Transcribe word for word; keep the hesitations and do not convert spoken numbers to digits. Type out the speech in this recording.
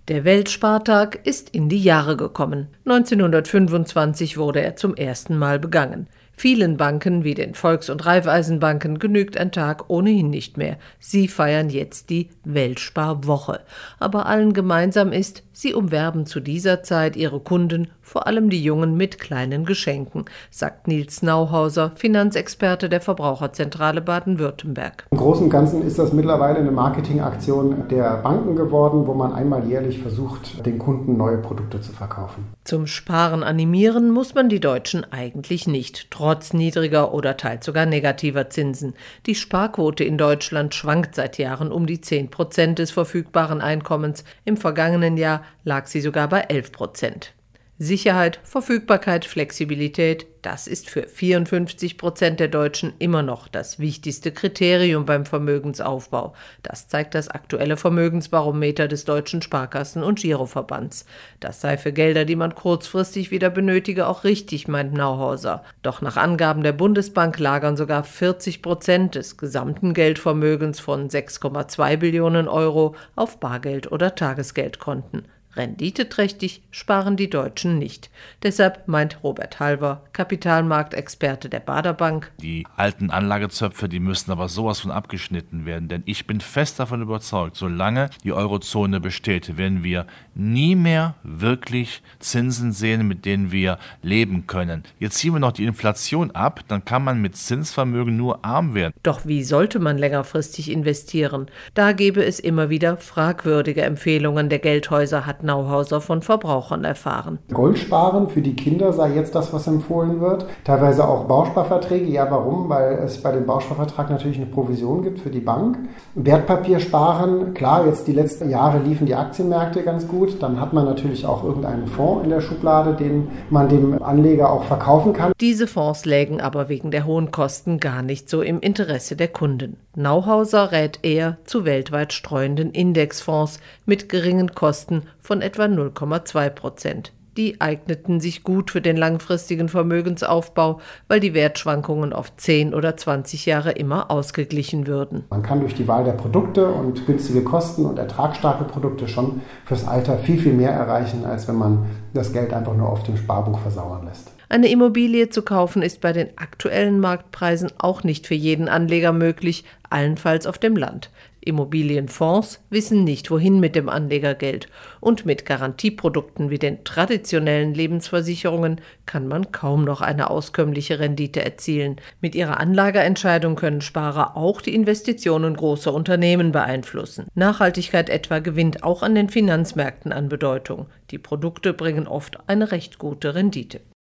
Der Weltspartag ist in die Jahre gekommen. neunzehnhundertfünfundzwanzig wurde er zum ersten Mal begangen. Vielen Banken wie den Volks- und Raiffeisenbanken genügt ein Tag ohnehin nicht mehr. Sie feiern jetzt die Weltsparwoche. Aber allen gemeinsam ist, sie umwerben zu dieser Zeit ihre Kunden, vor allem die Jungen, mit kleinen Geschenken, sagt Nils Nauhauser, Finanzexperte der Verbraucherzentrale Baden-Württemberg. Im Großen und Ganzen ist das mittlerweile eine Marketingaktion der Banken geworden, wo man einmal jährlich versucht, den Kunden neue Produkte zu verkaufen. Zum Sparen animieren muss man die Deutschen eigentlich nicht, trotz niedriger oder teils sogar negativer Zinsen. Die Sparquote in Deutschland schwankt seit Jahren um die zehn Prozent des verfügbaren Einkommens. Im vergangenen Jahr lag sie sogar bei elf Prozent. Sicherheit, Verfügbarkeit, Flexibilität, das ist für vierundfünfzig Prozent der Deutschen immer noch das wichtigste Kriterium beim Vermögensaufbau. Das zeigt das aktuelle Vermögensbarometer des Deutschen Sparkassen- und Giroverbands. Das sei für Gelder, die man kurzfristig wieder benötige, auch richtig, meint Nauhauser. Doch nach Angaben der Bundesbank lagern sogar vierzig Prozent des gesamten Geldvermögens von sechs Komma zwei Billionen Euro auf Bargeld- oder Tagesgeldkonten. Renditeträchtig sparen die Deutschen nicht. Deshalb meint Robert Halver, Kapitalmarktexperte der Baader Bank: Die alten Anlagezöpfe, die müssen aber sowas von abgeschnitten werden, denn ich bin fest davon überzeugt, solange die Eurozone besteht, werden wir nie mehr wirklich Zinsen sehen, mit denen wir leben können. Jetzt ziehen wir noch die Inflation ab, dann kann man mit Zinsvermögen nur arm werden. Doch wie sollte man längerfristig investieren? Da gäbe es immer wieder fragwürdige Empfehlungen der Geldhäuser, hat Nauhauser von Verbrauchern erfahren. Goldsparen für die Kinder sei jetzt das, was empfohlen wird. Teilweise auch Bausparverträge. Ja, warum? Weil es bei dem Bausparvertrag natürlich eine Provision gibt für die Bank. Wertpapiersparen, klar, jetzt die letzten Jahre liefen die Aktienmärkte ganz gut. Dann hat man natürlich auch irgendeinen Fonds in der Schublade, den man dem Anleger auch verkaufen kann. Diese Fonds lägen aber wegen der hohen Kosten gar nicht so im Interesse der Kunden. Nauhauser rät eher zu weltweit streuenden Indexfonds mit geringen Kosten von etwa null Komma zwei Prozent. Die eigneten sich gut für den langfristigen Vermögensaufbau, weil die Wertschwankungen auf zehn oder zwanzig Jahre immer ausgeglichen würden. Man kann durch die Wahl der Produkte und günstige Kosten und ertragsstarke Produkte schon fürs Alter viel, viel mehr erreichen, als wenn man das Geld einfach nur auf dem Sparbuch versauern lässt. Eine Immobilie zu kaufen ist bei den aktuellen Marktpreisen auch nicht für jeden Anleger möglich, allenfalls auf dem Land. Immobilienfonds wissen nicht, wohin mit dem Anlegergeld. Und mit Garantieprodukten wie den traditionellen Lebensversicherungen kann man kaum noch eine auskömmliche Rendite erzielen. Mit ihrer Anlageentscheidung können Sparer auch die Investitionen großer Unternehmen beeinflussen. Nachhaltigkeit etwa gewinnt auch an den Finanzmärkten an Bedeutung. Die Produkte bringen oft eine recht gute Rendite.